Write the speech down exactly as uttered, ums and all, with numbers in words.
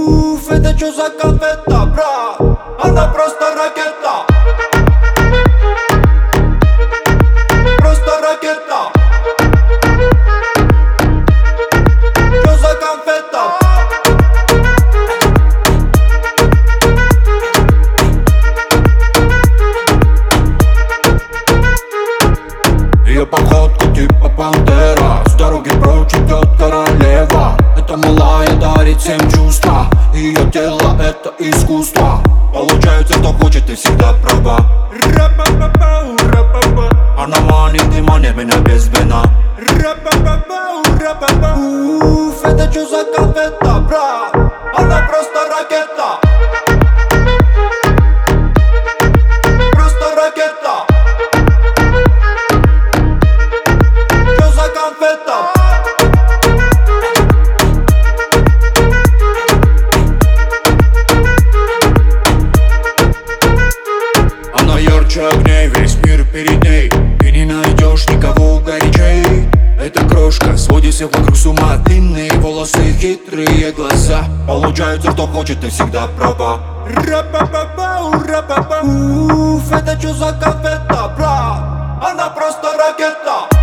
Уф, это чё за конфета, брат? Она просто ракета. Просто ракета. Чё за конфета? Ее походка типа пантера, с дороги прочь идет королева. Эта малая дарит всем чувства, ее тело это искусство. Получается, кто хочет и всегда права. Она манит и манит меня без вина. Уф, это чё за конфета, брат? Она просто ракета. Просто ракета. Чё за конфета? Она ярче огней, весь мир перед ней. Ты не найдешь никого горячей. Эта крошка сводит всех вокруг с ума. Длинные волосы, хитрые глаза. Получается, кто хочет и всегда права. Уф, это чё за конфета, брат? Она просто ракета.